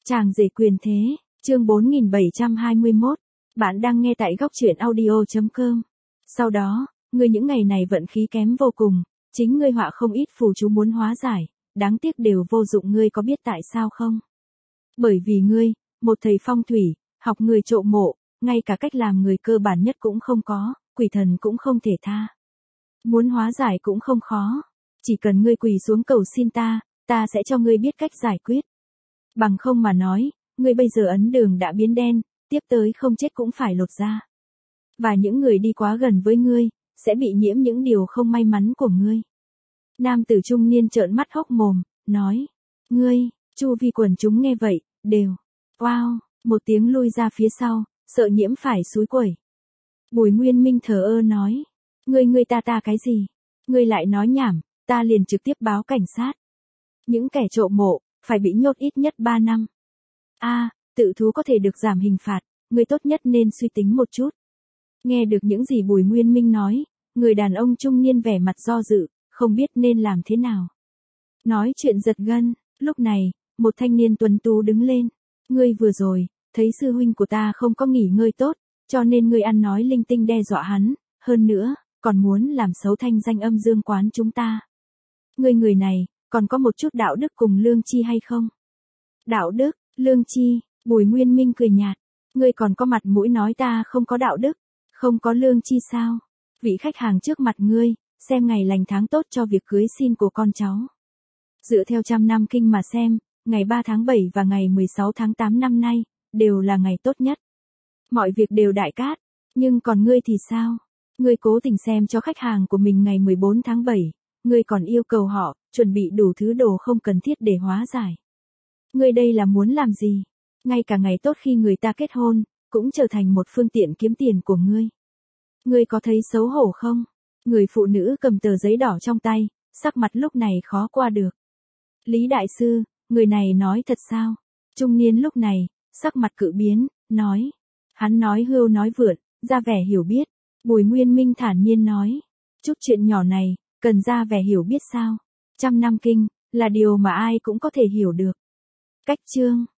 Chàng rể quyền thế, chương 4721. Bạn đang nghe tại góc truyện audio.com. Sau đó, ngươi những ngày này vận khí kém vô cùng, chính ngươi họa không ít phù chú muốn hóa giải, đáng tiếc đều vô dụng, ngươi có biết tại sao không? Bởi vì ngươi, một thầy phong thủy, học người trộm mộ, ngay cả cách làm người cơ bản nhất cũng không có, quỷ thần cũng không thể tha. Muốn hóa giải cũng không khó, chỉ cần ngươi quỳ xuống cầu xin ta sẽ cho ngươi biết cách giải quyết. Bằng không mà nói, ngươi bây giờ ấn đường đã biến đen, tiếp tới không chết cũng phải lột da. Và những người đi quá gần với ngươi, sẽ bị nhiễm những điều không may mắn của ngươi. Nam tử trung niên trợn mắt hốc mồm, nói. Ngươi, chu vi quần chúng nghe vậy, đều. Wow, một tiếng lui ra phía sau, sợ nhiễm phải xúi quẩy. Bùi Nguyên Minh thờ ơ nói. Ngươi ta cái gì? Ngươi lại nói nhảm, ta liền trực tiếp báo cảnh sát. Những kẻ trộm mộ, phải bị nhốt ít nhất 3 năm. Tự thú có thể được giảm hình phạt, ngươi tốt nhất nên suy tính một chút. Nghe được những gì Bùi Nguyên Minh nói, người đàn ông trung niên vẻ mặt do dự, không biết nên làm thế nào. Nói chuyện giật gân, lúc này, một thanh niên tuấn tú đứng lên. Ngươi vừa rồi, thấy sư huynh của ta không có nghỉ ngơi tốt, cho nên ngươi ăn nói linh tinh đe dọa hắn, hơn nữa, còn muốn làm xấu thanh danh âm dương quán chúng ta. Ngươi người này, còn có một chút đạo đức cùng lương tri hay không? Đạo đức, lương tri, Bùi Nguyên Minh cười nhạt. Ngươi còn có mặt mũi nói ta không có đạo đức, không có lương tri sao? Vị khách hàng trước mặt ngươi, xem ngày lành tháng tốt cho việc cưới xin của con cháu. Dựa theo 100 năm kinh mà xem, ngày 3 tháng 7 và ngày 16 tháng 8 năm nay, đều là ngày tốt nhất. Mọi việc đều đại cát, nhưng còn ngươi thì sao? Ngươi cố tình xem cho khách hàng của mình ngày 14 tháng 7, ngươi còn yêu cầu họ chuẩn bị đủ thứ đồ không cần thiết để hóa giải. Ngươi đây là muốn làm gì? Ngay cả ngày tốt khi người ta kết hôn, cũng trở thành một phương tiện kiếm tiền của ngươi. Ngươi có thấy xấu hổ không? Người phụ nữ cầm tờ giấy đỏ trong tay, sắc mặt lúc này khó qua được. Lý đại sư, người này nói thật sao? Trung niên lúc này, sắc mặt cự biến, nói. Hắn nói hưu nói vượn, ra vẻ hiểu biết. Bùi Nguyên Minh thản nhiên nói. Chút chuyện nhỏ này, cần ra vẻ hiểu biết sao? 100 năm kinh, là điều mà ai cũng có thể hiểu được. Cách chương